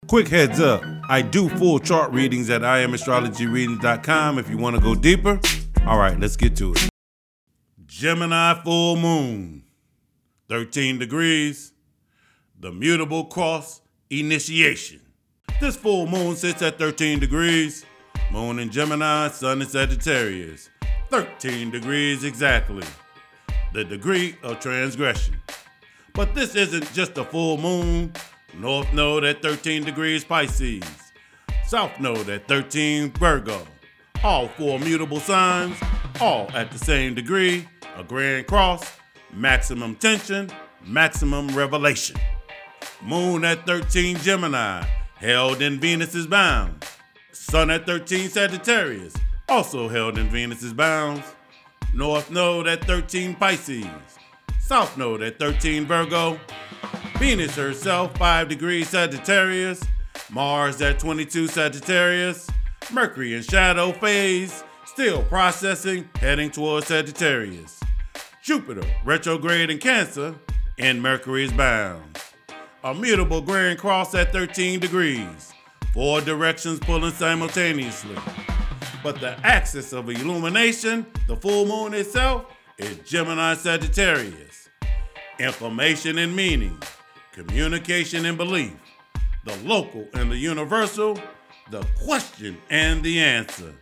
Quick heads up, I do full chart readings at IamAstrologyReadings.com if you want to go deeper. All right, let's get to it. Gemini full moon, 13 degrees, the mutable cross initiation. This full moon sits at 13 degrees, moon in Gemini, sun in Sagittarius, 13 degrees exactly, the degree of transgression. But this isn't just a full moon. North node at 13 degrees Pisces, south node at 13 Virgo. All four mutable signs, all at the same degree, a grand cross, maximum tension, maximum revelation. Moon at 13 Gemini, held in Venus's bounds. Sun at 13 Sagittarius, also held in Venus's bounds. North node at 13 Pisces, south node at 13 Virgo. Venus herself, 5 degrees Sagittarius. Mars at 22 Sagittarius. Mercury in shadow phase, still processing, heading towards Sagittarius. Jupiter, retrograde in Cancer, in Mercury's bounds. A mutable grand cross at 13 degrees. 4 directions pulling simultaneously. But the axis of illumination, the full moon itself, is Gemini Sagittarius. Information and meaning. Communication and belief, the local and the universal, the question and the answer.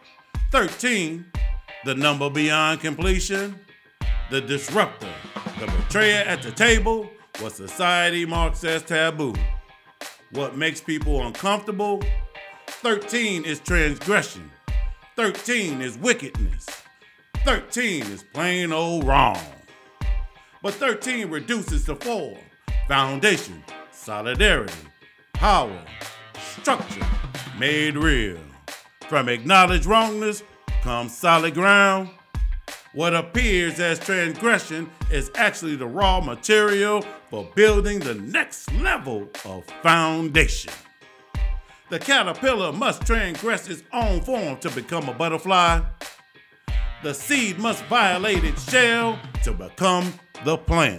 13, the number beyond completion, the disruptor, the betrayer at the table, what society marks as taboo. What makes people uncomfortable? 13 is transgression. 13 is wickedness. 13 is plain old wrong. But 13 reduces to 4. Foundation, solidarity, power, structure, made real. From acknowledged wrongness comes solid ground. What appears as transgression is actually the raw material for building the next level of foundation. The caterpillar must transgress its own form to become a butterfly. The seed must violate its shell to become the plant.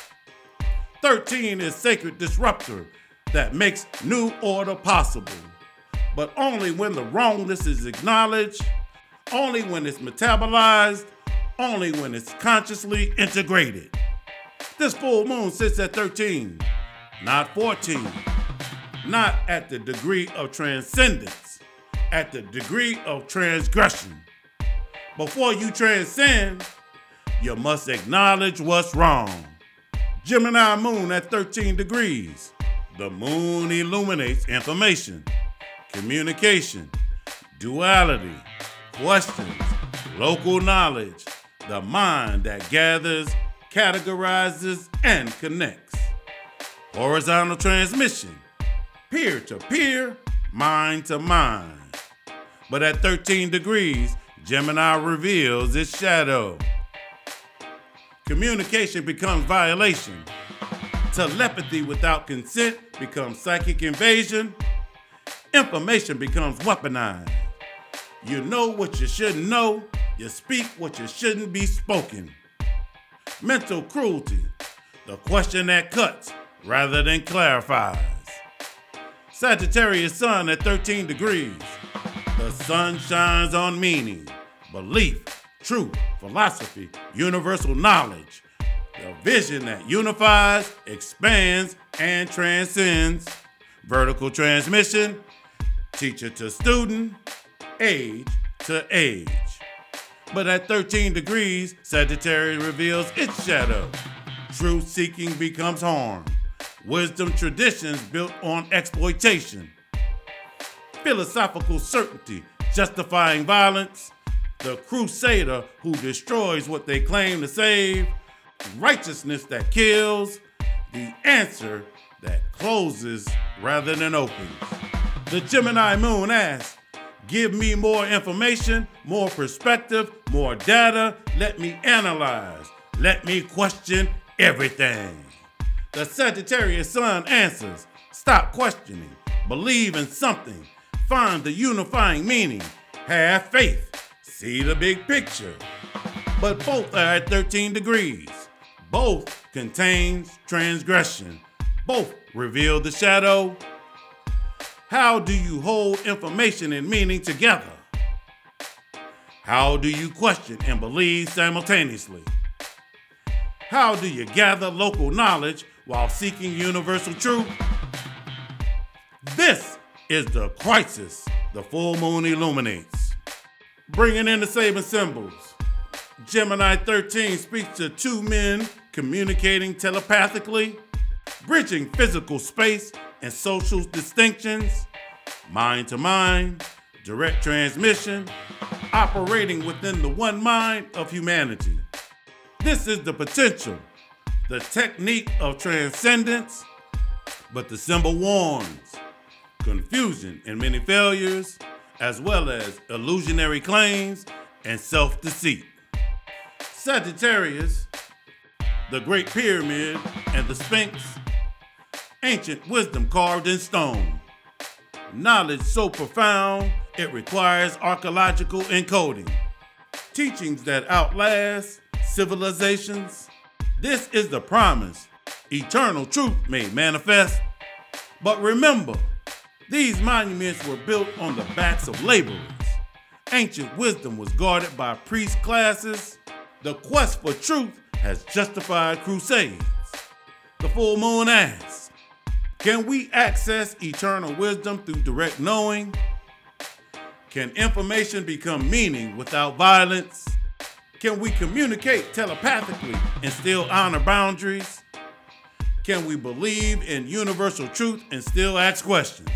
13 is sacred disruptor that makes new order possible, but only when the wrongness is acknowledged, only when it's metabolized, only when it's consciously integrated. This full moon sits at 13, not 14, not at the degree of transcendence, at the degree of transgression. Before you transcend, you must acknowledge what's wrong. Gemini moon at 13 degrees. The moon illuminates information, communication, duality, questions, local knowledge, the mind that gathers, categorizes, and connects. Horizontal transmission, peer to peer, mind to mind. But at 13 degrees, Gemini reveals its shadow. Communication becomes violation. Telepathy without consent becomes psychic invasion. Information becomes weaponized. You know what you shouldn't know. You speak what you shouldn't be spoken. Mental cruelty, the question that cuts rather than clarifies. Sagittarius sun at 13 degrees. The sun shines on meaning, belief, truth, philosophy, universal knowledge. The vision that unifies, expands, and transcends. Vertical transmission, teacher to student, age to age. But at 13 degrees, Sagittarius reveals its shadow. Truth seeking becomes harm. Wisdom traditions built on exploitation. Philosophical certainty justifying violence. The crusader who destroys what they claim to save. Righteousness that kills. The answer that closes rather than opens. The Gemini moon asks, give me more information, more perspective, more data. Let me analyze. Let me question everything. The Sagittarius sun answers, stop questioning. Believe in something. Find the unifying meaning. Have faith. See the big picture. But both are at 13 degrees. Both contains transgression. Both reveal the shadow. How do you hold information and meaning together? How do you question and believe simultaneously? How do you gather local knowledge while seeking universal truth? This is the crisis the full moon illuminates. Bringing in the saving symbols. Gemini 13 speaks to two men communicating telepathically, bridging physical space and social distinctions, mind to mind, direct transmission, operating within the one mind of humanity. This is the potential, the technique of transcendence, but the symbol warns confusion and many failures, as well as illusionary claims and self-deceit. Sagittarius, the Great Pyramid and the Sphinx, ancient wisdom carved in stone. Knowledge so profound, it requires archaeological encoding. Teachings that outlast civilizations. This is the promise, eternal truth made manifest. But remember, these monuments were built on the backs of laborers. Ancient wisdom was guarded by priest classes. The quest for truth has justified crusades. The full moon asks, can we access eternal wisdom through direct knowing? Can information become meaning without violence? Can we communicate telepathically and still honor boundaries? Can we believe in universal truth and still ask questions?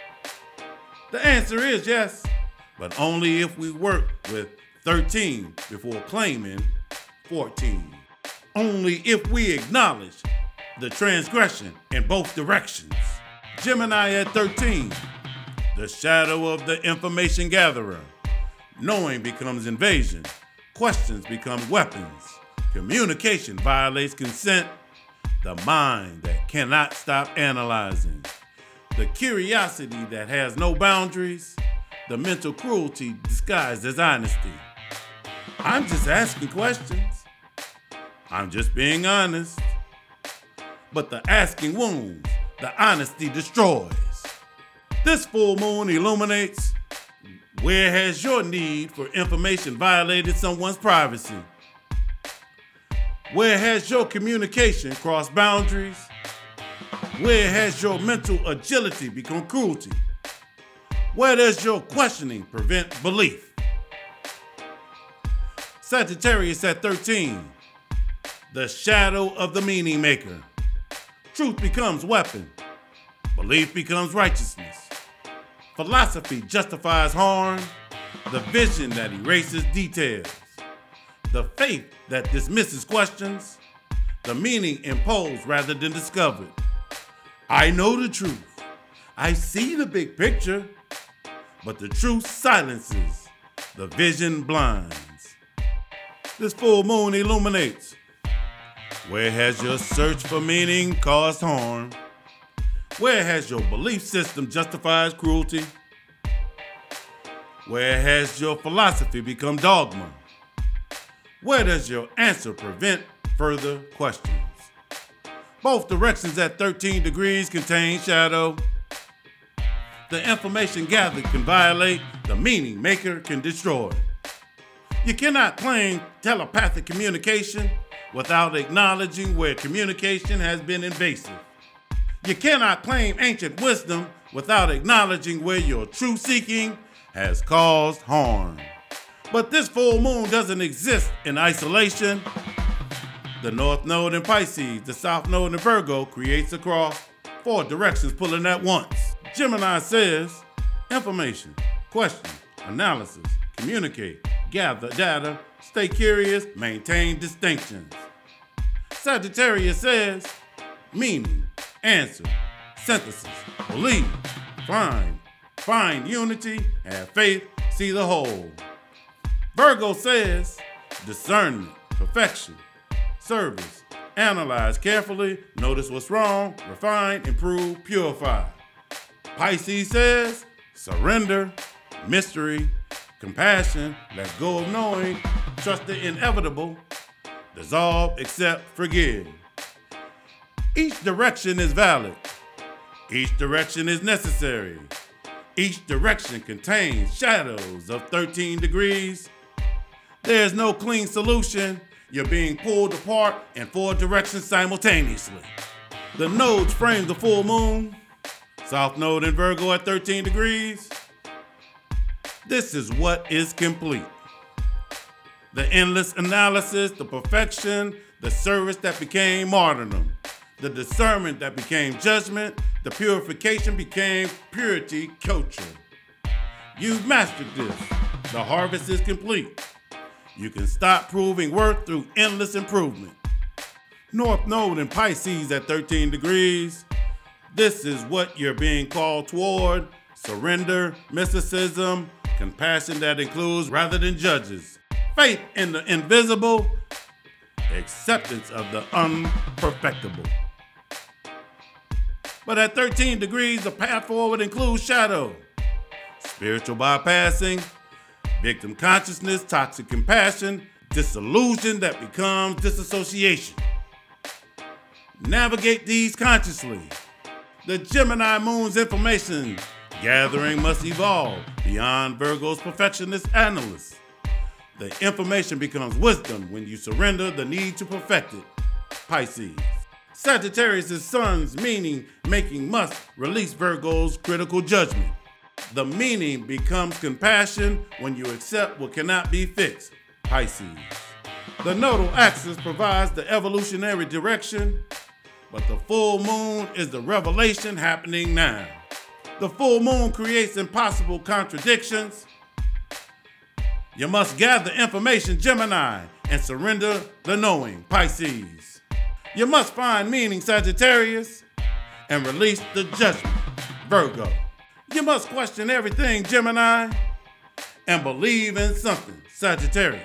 The answer is yes, but only if we work with 13 before claiming 14. Only if we acknowledge the transgression in both directions. Gemini at 13, the shadow of the information gatherer. Knowing becomes invasion. Questions become weapons. Communication violates consent. The mind that cannot stop analyzing. The curiosity that has no boundaries. The mental cruelty disguised as honesty. I'm just asking questions. I'm just being honest. But the asking wounds, the honesty destroys. This full moon illuminates. Where has your need for information violated someone's privacy? Where has your communication crossed boundaries? Where has your mental agility become cruelty? Where does your questioning prevent belief? Sagittarius at 13, the shadow of the meaning maker. Truth becomes weapon. Belief becomes righteousness. Philosophy justifies harm. The vision that erases details. The faith that dismisses questions. The meaning imposed rather than discovered. I know the truth. I see the big picture. But the truth silences. The vision blinds. This full moon illuminates. Where has your search for meaning caused harm? Where has your belief system justified cruelty? Where has your philosophy become dogma? Where does your answer prevent further questions? Both directions at 13 degrees contain shadow. The information gathered can violate, the meaning maker can destroy. You cannot claim telepathic communication without acknowledging where communication has been invasive. You cannot claim ancient wisdom without acknowledging where your true seeking has caused harm. But this full moon doesn't exist in isolation. The North Node in Pisces, the South Node in Virgo creates a cross, 4 directions pulling at once. Gemini says, information, question, analysis, communicate, gather data, stay curious, maintain distinctions. Sagittarius says, meaning, answer, synthesis, believe, find unity, have faith, see the whole. Virgo says, discernment, perfection, service, analyze carefully, notice what's wrong, refine, improve, purify. Pisces says, surrender, mystery, compassion, let go of knowing, trust the inevitable, dissolve, accept, forgive. Each direction is valid. Each direction is necessary. Each direction contains shadows of 13 degrees. There's no clean solution. You're being pulled apart in 4 directions simultaneously. The nodes frame the full moon. South node in Virgo at 13 degrees. This is what is complete. The endless analysis, the perfection, the service that became martyrdom, the discernment that became judgment, the purification became purity culture. You've mastered this. The harvest is complete. You can stop proving worth through endless improvement. North node in Pisces at 13 degrees. This is what you're being called toward: surrender, mysticism, compassion that includes rather than judges, faith in the invisible, acceptance of the unperfectible. But at 13 degrees, the path forward includes shadow, spiritual bypassing, victim consciousness, toxic compassion, disillusion that becomes disassociation. Navigate these consciously. The Gemini moon's information gathering must evolve beyond Virgo's perfectionist analyst. The information becomes wisdom when you surrender the need to perfect it. Pisces. Sagittarius' sun's meaning making must release Virgo's critical judgment. The meaning becomes compassion when you accept what cannot be fixed. Pisces. The nodal axis provides the evolutionary direction, but the full moon is the revelation happening now. The full moon creates impossible contradictions. You must gather information, Gemini, and surrender the knowing, Pisces. You must find meaning, Sagittarius, and release the judgment, Virgo. You must question everything, Gemini, and believe in something, Sagittarius.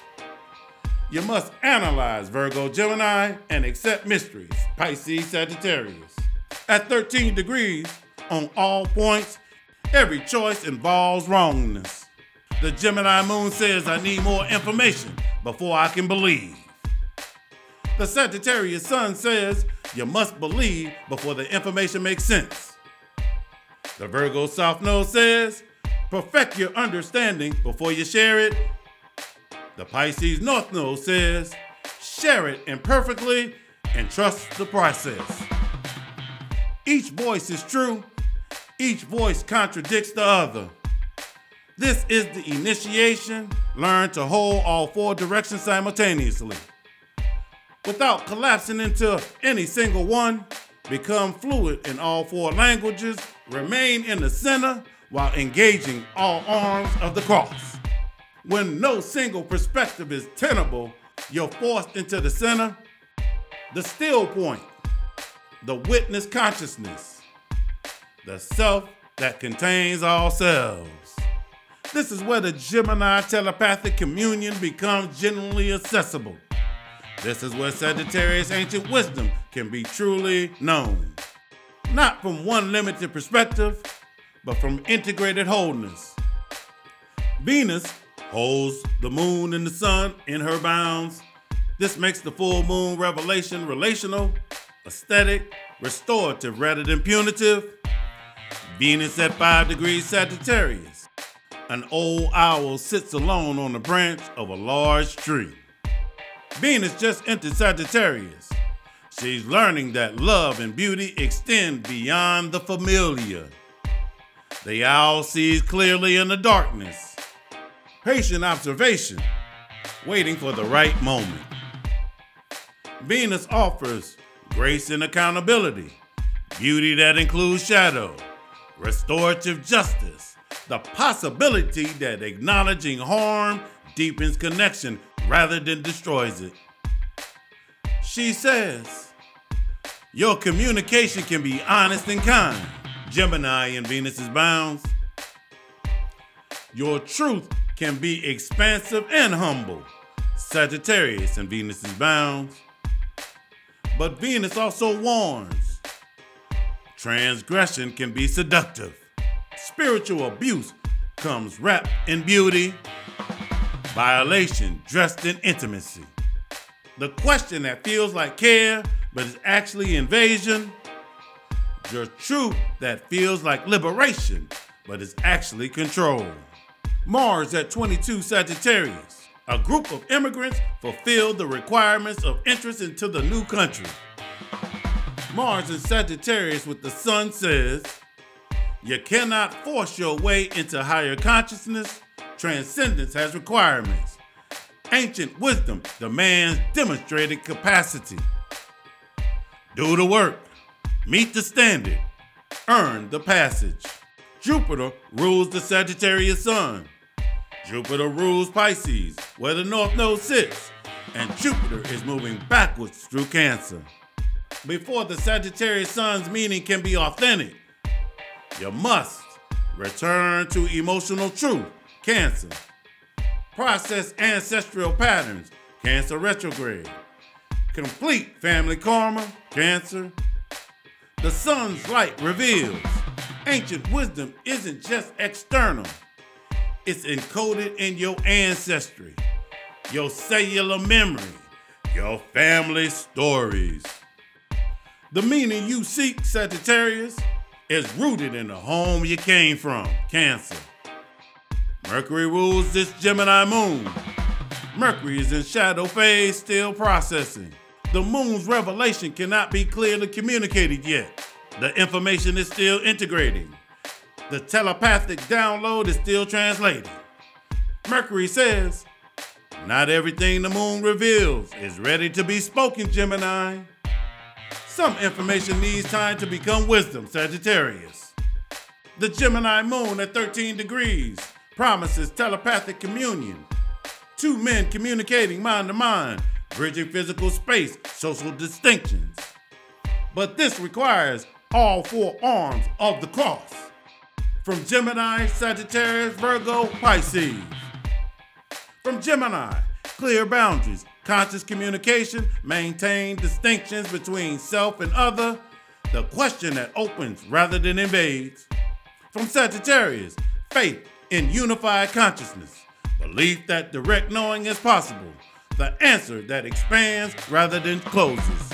You must analyze, Virgo, Gemini, and accept mysteries, Pisces, Sagittarius. At 13 degrees, on all points, every choice involves wrongness. The Gemini moon says I need more information before I can believe. The Sagittarius sun says you must believe before the information makes sense. The Virgo south node says perfect your understanding before you share it. The Pisces north node says share it imperfectly and trust the process. Each voice is true. Each voice contradicts the other. This is the initiation. Learn to hold all 4 directions simultaneously. Without collapsing into any single one, become fluid in all 4 languages, remain in the center while engaging all arms of the cross. When no single perspective is tenable, you're forced into the center, the still point, the witness consciousness, the self that contains all selves. This is where the Gemini telepathic communion becomes genuinely accessible. This is where Sagittarius ancient wisdom can be truly known. Not from one limited perspective, but from integrated wholeness. Venus holds the moon and the sun in her bounds. This makes the full moon revelation relational, aesthetic, restorative rather than punitive. Venus at 5 degrees Sagittarius. An old owl sits alone on the branch of a large tree. Venus just entered Sagittarius. She's learning that love and beauty extend beyond the familiar. The owl sees clearly in the darkness. Patient observation, waiting for the right moment. Venus offers grace and accountability, beauty that includes shadow, restorative justice, the possibility that acknowledging harm deepens connection rather than destroys it. She says, your communication can be honest and kind, Gemini in Venus's bounds. Your truth can be expansive and humble, Sagittarius in Venus's bounds. But Venus also warns, transgression can be seductive. Spiritual abuse comes wrapped in beauty. Violation dressed in intimacy. The question that feels like care but is actually invasion. Your truth that feels like liberation but is actually controlled. Mars at 22 Sagittarius. A group of immigrants fulfilled the requirements of entrance into the new country. Mars in Sagittarius with the Sun says, you cannot force your way into higher consciousness. Transcendence has requirements. Ancient wisdom demands demonstrated capacity. Do the work, meet the standard, earn the passage. Jupiter rules the Sagittarius Sun. Jupiter rules Pisces, where the North Node sits, and Jupiter is moving backwards through Cancer. Before the Sagittarius Sun's meaning can be authentic, you must return to emotional truth, Cancer. Process ancestral patterns, Cancer retrograde. Complete family karma, Cancer. The sun's light reveals ancient wisdom isn't just external. It's encoded in your ancestry, your cellular memory, your family stories. The meaning you seek, Sagittarius, is rooted in the home you came from, Cancer. Mercury rules this Gemini moon. Mercury is in shadow phase, still processing. The moon's revelation cannot be clearly communicated yet. The information is still integrating. The telepathic download is still translating. Mercury says, not everything the moon reveals is ready to be spoken, Gemini. Some information needs time to become wisdom, Sagittarius. The Gemini moon at 13 degrees promises telepathic communion. Two men communicating mind to mind, bridging physical space, social distinctions. But this requires all four arms of the cross. From Gemini, Sagittarius, Virgo, Pisces. From Gemini, clear boundaries, conscious communication, maintain distinctions between self and other, the question that opens rather than invades. From Sagittarius, faith in unified consciousness, belief that direct knowing is possible, the answer that expands rather than closes.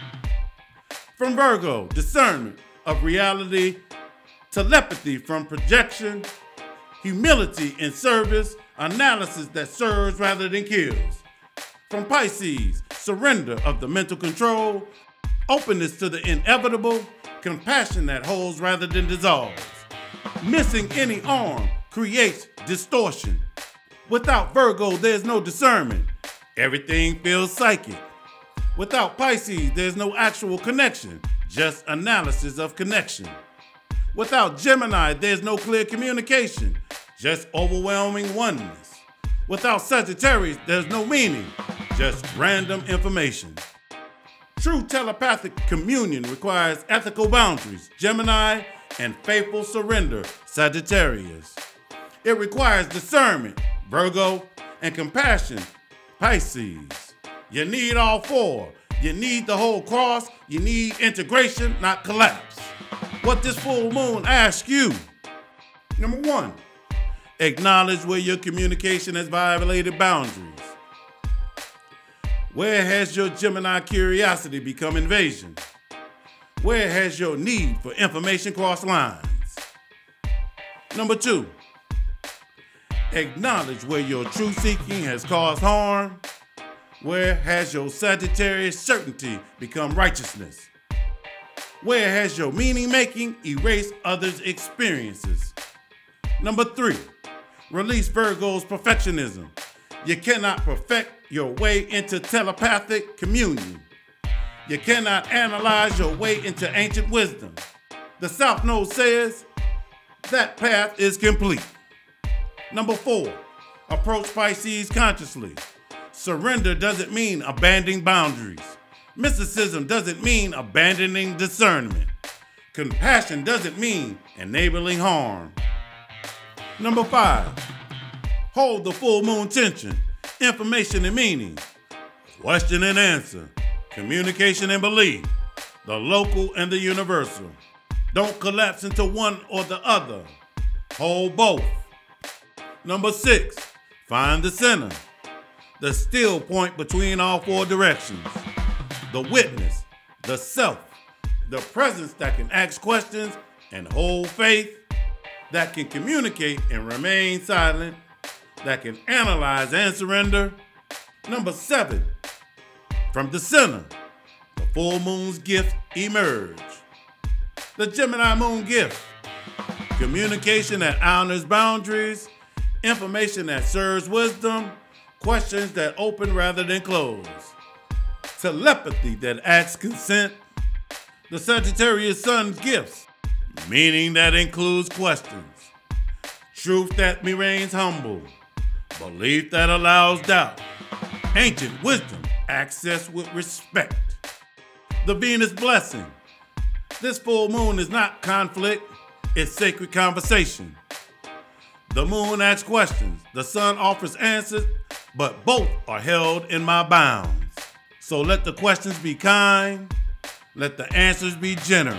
From Virgo, discernment of reality, telepathy from projection, humility in service, analysis that serves rather than kills. From Pisces, surrender of the mental control, openness to the inevitable, compassion that holds rather than dissolves. Missing any arm creates distortion. Without Virgo, there's no discernment. Everything feels psychic. Without Pisces, there's no actual connection, just analysis of connection. Without Gemini, there's no clear communication, just overwhelming oneness. Without Sagittarius, there's no meaning, just random information. True telepathic communion requires ethical boundaries, Gemini, and faithful surrender, Sagittarius. It requires discernment, Virgo, and compassion, Pisces. You need all four. You need the whole cross. You need integration, not collapse. What this full moon asks you. Number one, acknowledge where your communication has violated boundaries. Where has your Gemini curiosity become invasion? Where has your need for information crossed lines? Number two, acknowledge where your truth seeking has caused harm. Where has your Sagittarius certainty become righteousness? Where has your meaning making erased others' experiences? Number three, release Virgo's perfectionism. You cannot perfect your way into telepathic communion. You cannot analyze your way into ancient wisdom. The South Node says that path is complete. Number four, approach Pisces consciously. Surrender doesn't mean abandoning boundaries. Mysticism doesn't mean abandoning discernment. Compassion doesn't mean enabling harm. Number five, hold the full moon tension. Information and meaning. Question and answer. Communication and belief. The local and the universal. Don't collapse into one or the other. Hold both. Number six, find the center. The still point between all four directions. The witness, the self, the presence that can ask questions and hold faith. that can communicate and remain silent, that can analyze and surrender. Number 7, from the center, the full moon's gift emerge. The Gemini moon gift: communication that honors boundaries, information that serves wisdom, questions that open rather than close, telepathy that asks consent. The Sagittarius sun gifts: meaning that includes questions, truth that remains humble, belief that allows doubt, ancient wisdom accessed with respect. The Venus blessing: this full moon is not conflict, it's sacred conversation. The moon asks questions, the sun offers answers, but both are held in my bounds. So let the questions be kind, let the answers be generous.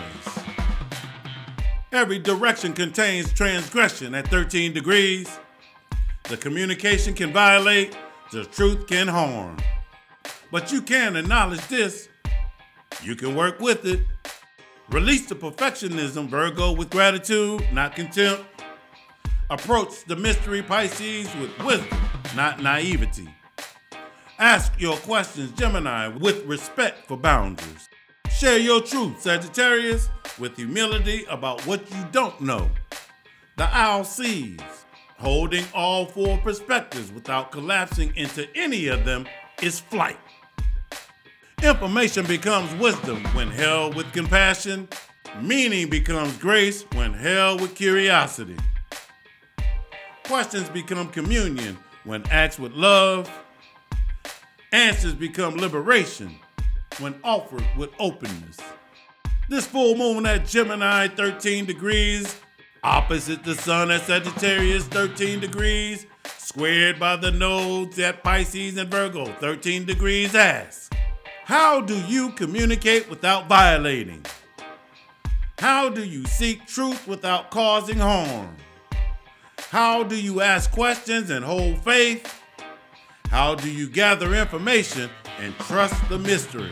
Every direction contains transgression at 13 degrees. The communication can violate, the truth can harm. But you can acknowledge this. You can work with it. Release the perfectionism, Virgo, with gratitude, not contempt. Approach the mystery, Pisces, with wisdom, not naivety. Ask your questions, Gemini, with respect for boundaries. Share your truth, Sagittarius, with humility about what you don't know. The owl sees, holding all 4 perspectives without collapsing into any of them is flight. Information becomes wisdom when held with compassion. Meaning becomes grace when held with curiosity. Questions become communion when asked with love. Answers become liberation when offered with openness. This full moon at Gemini, 13 degrees, opposite the sun at Sagittarius, 13 degrees, squared by the nodes at Pisces and Virgo, 13 degrees, asks, how do you communicate without violating? How do you seek truth without causing harm? How do you ask questions and hold faith? How do you gather information and trust the mystery?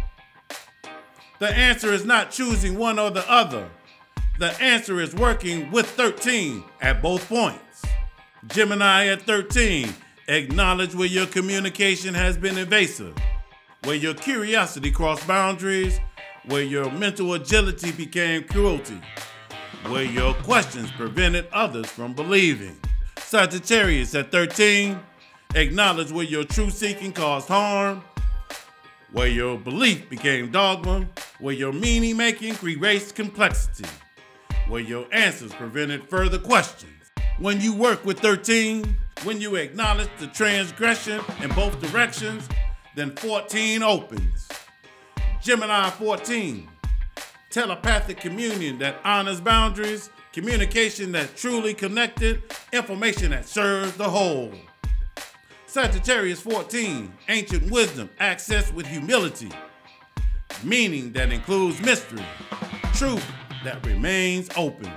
The answer is not choosing one or the other. The answer is working with 13 at both points. Gemini at 13, acknowledge where your communication has been evasive, where your curiosity crossed boundaries, where your mental agility became cruelty, where your questions prevented others from believing. Sagittarius at 13, acknowledge where your truth-seeking caused harm, where your belief became dogma, where your meaning-making erased complexity, where your answers prevented further questions. When you work with 13, when you acknowledge the transgression in both directions, then 14 opens. Gemini 14, telepathic communion that honors boundaries, communication that truly connected, information that serves the whole. Sagittarius 14, ancient wisdom accessed with humility, meaning that includes mystery, truth that remains open.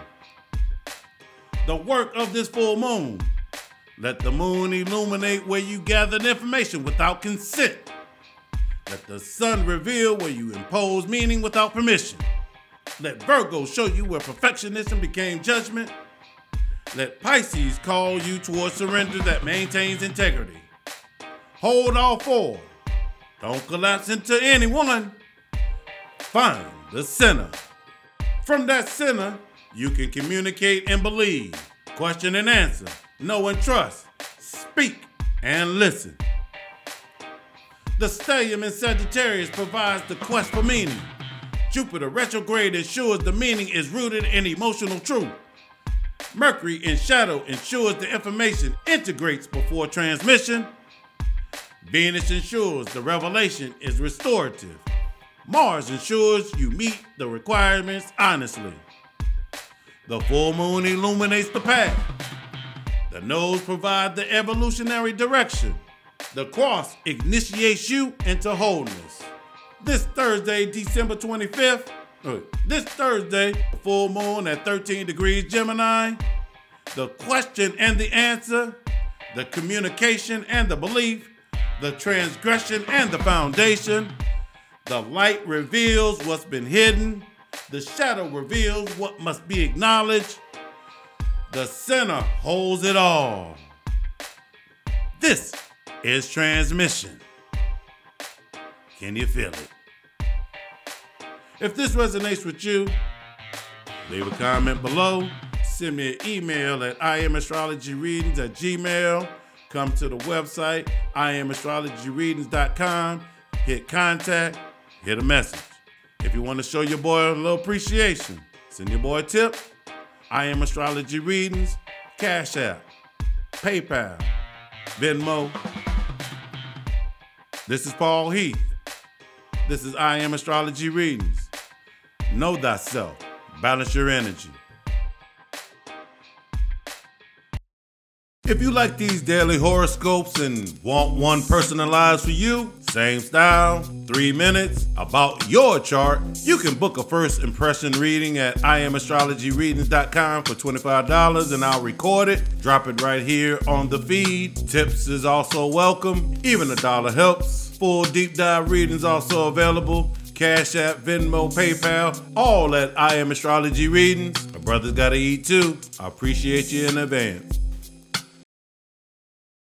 The work of this full moon: let the moon illuminate where you gathered information without consent. Let the sun reveal where you impose meaning without permission. Let Virgo show you where perfectionism became judgment. Let Pisces call you towards surrender that maintains integrity. Hold all 4. Don't collapse into any one. Find the center. From that center, you can communicate and believe, question and answer, know and trust, speak and listen. The stellium in Sagittarius provides the quest for meaning. Jupiter retrograde ensures the meaning is rooted in emotional truth. Mercury in shadow ensures the information integrates before transmission. Venus ensures the revelation is restorative. Mars ensures you meet the requirements honestly. The full moon illuminates the path. The nodes provide the evolutionary direction. The cross initiates you into wholeness. This Thursday, December 25th, full moon at 13 degrees Gemini, the question and the answer, the communication and the belief, the transgression and the foundation. The light reveals what's been hidden. The shadow reveals what must be acknowledged. The center holds it all. This is transmission. Can you feel it? If this resonates with you, leave a comment below. Send me an email at iamastrologyreadings@gmail.com. Come to the website, iamastrologyreadings.com. Hit contact, hit a message. If you want to show your boy a little appreciation, send your boy a tip. I Am Astrology Readings, Cash App, PayPal, Venmo. This is Paul Heath. This is I Am Astrology Readings. Know thyself. Balance your energy. If you like these daily horoscopes and want one personalized for you, same style, 3 minutes, about your chart, you can book a first impression reading at iamastrologyreadings.com for $25 and I'll record it, drop it right here on the feed. Tips is also welcome, even $1 helps. Full deep dive readings also available. Cash App, Venmo, PayPal, all at I Am Astrology Readings. My brother's gotta eat too. I appreciate you in advance.